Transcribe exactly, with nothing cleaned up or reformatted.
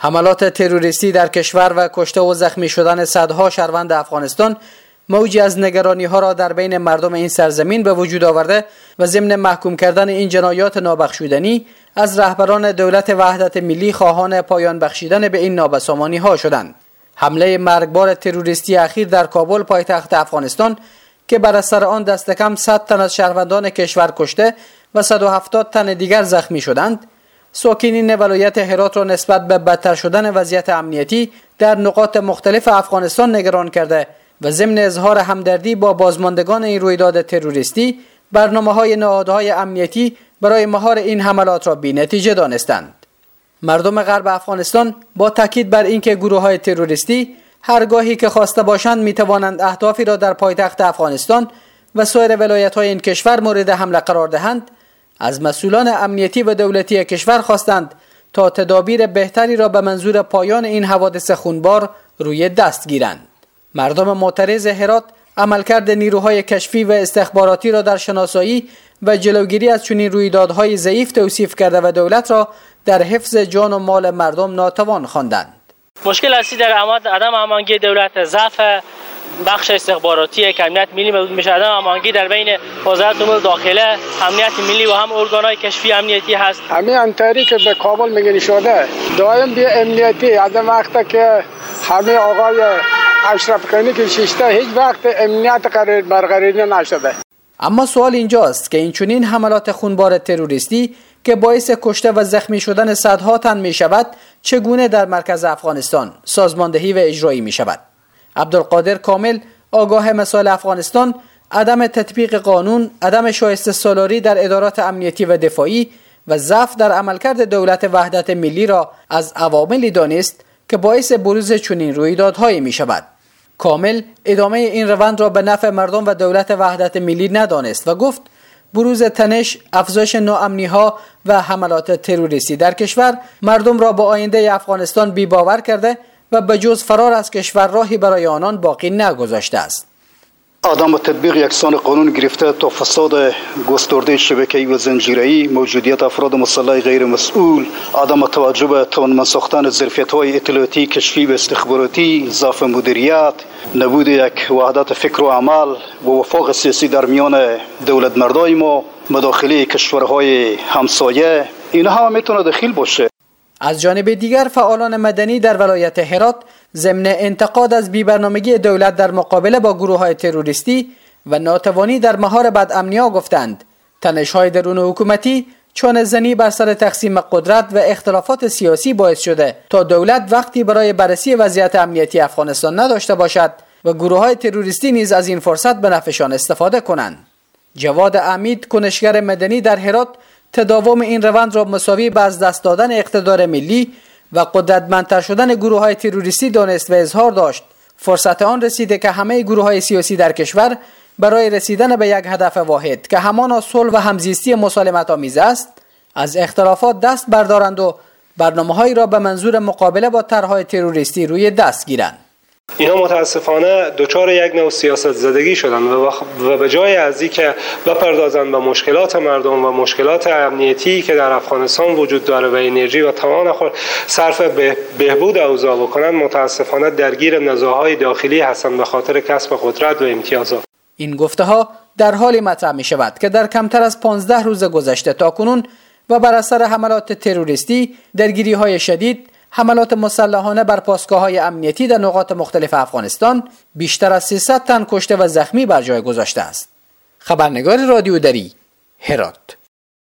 حملات تروریستی در کشور و کشته و زخمی شدن صدها شهروند افغانستان موجی از نگرانی ها را در بین مردم این سرزمین به وجود آورده و ضمن محکوم کردن این جنایات نابخشودنی از رهبران دولت وحدت ملی خواهان پایان بخشیدن به این نابسامانی ها شدند. حمله مرگبار تروریستی اخیر در کابل پایتخت افغانستان که بر اثر آن دست کم صد تن از شهروندان کشور کشته و صد و هفتاد تن دیگر زخمی شدند، ساکنین ولایت هرات را نسبت به بدتر شدن وضعیت امنیتی در نقاط مختلف افغانستان نگران کرده و ضمن اظهار همدردی با بازماندگان این رویداد تروریستی برنامه‌های نهادهای امنیتی برای مهار این حملات را بی‌نتیجه دانستند. مردم غرب افغانستان با تاکید بر اینکه گروه‌های تروریستی هرگاهی که خواسته باشند می‌توانند اهدافی را در پایتخت افغانستان و سایر ولایت‌های این کشور مورد حمله قرار دهند، از مسئولان امنیتی و دولتی کشور خواستند تا تدابیر بهتری را به منظور پایان این حوادث خونبار روی دست گیرند. مردم معترض هرات عملکرد نیروهای کشفی و استخباراتی را در شناسایی و جلوگیری از چنین رویدادهای ضعیف توصیف کرده و دولت را در حفظ جان و مال مردم ناتوان خواندند. مشکل اصلی در عدم هماهنگی دولت، ضعف بخش استخباراتی که امنیت ملی موجود میشه، عدم هماهنگی در بین وزارت امور داخله، امنیت ملی و هم ارگانهای کشفی امنیتی هست. همین انتری که به کابل میگن شده دائم بی امنیتی از وقتی که همه آقای اشرف غنی که شیشته هیچ وقت امنیت قرار برقراری نشده. اما سوال اینجاست که این چنین حملات خونبار تروریستی که باعث کشته و زخمی شدن صدها تن می شود چگونه در مرکز افغانستان سازماندهی و اجرایی می شود؟ عبدالقادر کامل، آگاه مسائل افغانستان، عدم تطبیق قانون، عدم شایسته سالاری در ادارات امنیتی و دفاعی و ضعف در عملکرد دولت وحدت ملی را از عواملی دانست که باعث بروز چنین رویدادهایی می شود. کامل ادامه این روند را به نفع مردم و دولت وحدت ملی ندانست و گفت بروز تنش، افزایش ناامنی‌ها و حملات تروریستی در کشور مردم را با آینده افغانستان بی‌باور کرده و به جز فرار از کشور راهی برای آنان باقی نگذاشته است. عدم تطبیق یکسان قانون گرفته تا فساد گسترده شبکه‌ای و زنجیره‌ای، موجودیت افراد مسلح غیر مسئول، عدم توجه به توانمند ساختن ظرفیت‌های اطلاعاتی، کشفی و استخباراتی، ضعف مدیریت، نبود یک وحدت فکر و عمل و وفاق سیاسی در میان دولت مردای ما، مداخله کشورهای همسایه، اینها هم میتونه دخیل باشه. از جانب دیگر فعالان مدنی در ولایت هرات ضمن انتقاد از بی‌برنامگی دولت در مقابله با گروه‌های تروریستی و ناتوانی در مهار بدامنی‌ها گفتند تنش‌های درون حکومتی، چانه زنی بر سر تقسیم قدرت و اختلافات سیاسی باعث شده تا دولت وقتی برای بررسی وضعیت امنیتی افغانستان نداشته باشد و گروه‌های تروریستی نیز از این فرصت به نفعشان استفاده کنند. جواد امید، کنشگر مدنی در هرات، تداوم این روند را مساوی به از دست دادن اقتدار ملی و قدرتمندتر شدن گروه‌های تروریستی دانست و اظهار داشت فرصت آن رسیده که همه گروه‌های سیاسی در کشور برای رسیدن به یک هدف واحد که همانا صلح و همزیستی مسالمت آمیز است، از اختلافات دست بردارند و برنامه‌هایی را به منظور مقابله با طرح‌های تروریستی روی دست گیرند. اینا متاسفانه دچار یک نوع سیاست زدگی شدن و به جای از اینکه بپردازند به مشکلات مردم و مشکلات امنیتی که در افغانستان وجود داره و انرژی و توان خود صرف به بهبود اوضاع بکنند، متاسفانه درگیر نزاع‌های داخلی هستند به خاطر کسب قدرت و امتیازات. این گفته‌ها در حالی مطرح می شود که در کمتر از پانزده روز گذشته تاکنون و بر اثر حملات تروریستی، درگیری‌های شدید، حملات مسلحانه بر پاسگاه‌های امنیتی در نقاط مختلف افغانستان بیشتر از سیصد تن کشته و زخمی بر جای گذاشته است. خبرنگار رادیو دری، هرات.